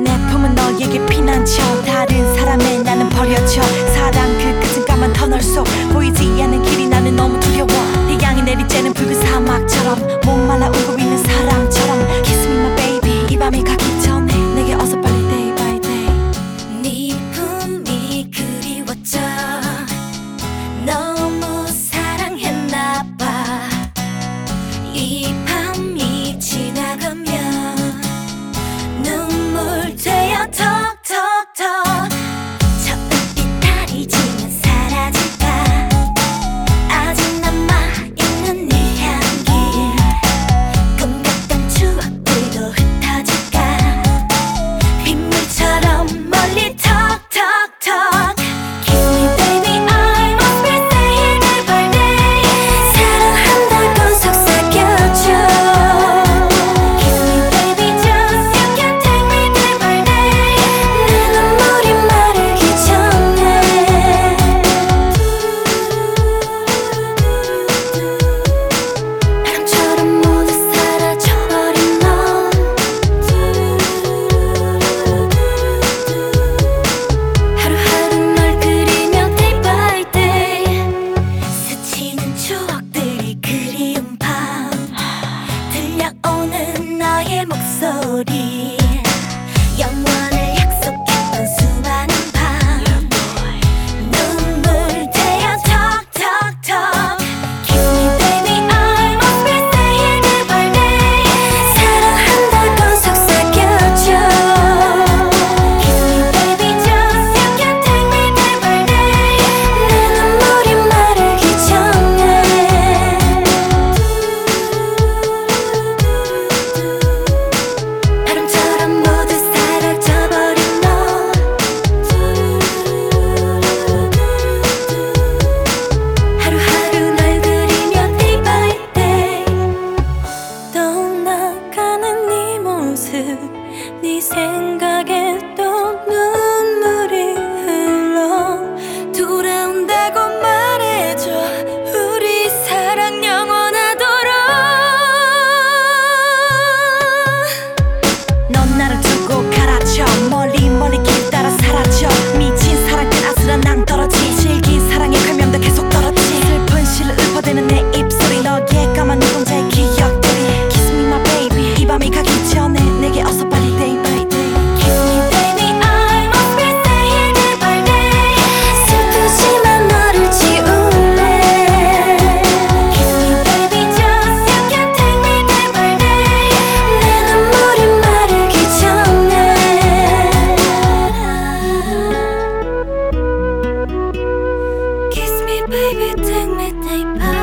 내 품은 너에게 피난처 다른 사람의 나는 버려져 사랑 그 끝은 까만 터널 속 보이지 않는 길이 나는 너무 두려워 태양이 내리쬐는 붉은 사막처럼 목말라 울고 있는 사람처럼 Kiss me my baby 이 밤이 가기 전에 내게 어서 빨리 day by day 네 품이 그리웠죠 너무 사랑했나봐 이 밤이 지나가면 눈물 되어 톡톡톡 저 은빛 달이 지면 사라질까 아직 남아있는 네 향기 꿈 같던 추억들도 흩어질까 빗물처럼 멀리 톡톡톡 Kiss me baby I must be saying every day 사랑한다고 속삭여줘 Kiss me baby just you can take me day by day 내 눈물이 마르기 전에 바람처럼 모두 사라져버린 넌 하루하루 널 그리며 day by day 스치는 추억들이 그리운 밤 들려오는 너의 목소리 영원을 약속했던 수많은 밤 눈물 되어 톡톡톡 Kiss me baby I must be saying every day 사랑한다고 속삭여줘 Kiss me baby just you can take me day by day 내 눈물이 마르기 전에 바람처럼 모두 사라져버린 너 하루하루 널 그리며 day by day 떠나가는 네 모습 네 생각에 또 눈물이 흘러 돌아온다고 말해줘 우리 사랑 영원하도록 넌 나를 두고 가라져 멀리 멀리 길 따라 사라져 미친 사랑 끝 아슬한 낭떠러지 질긴 사랑의 감염도 계속 떨어지 슬픈 시를 읊어대는 내 입술이 너의 까만 눈동자의 기억들이 Kiss me my baby 이 밤이 가기 전에 내게 어서 빨리 day by day Kiss me baby I must be saying day by day 슬프지만 너를 지울래 Kiss me baby just you can take me day by day 내 눈물이 마르기 전에 Kiss me baby take me day by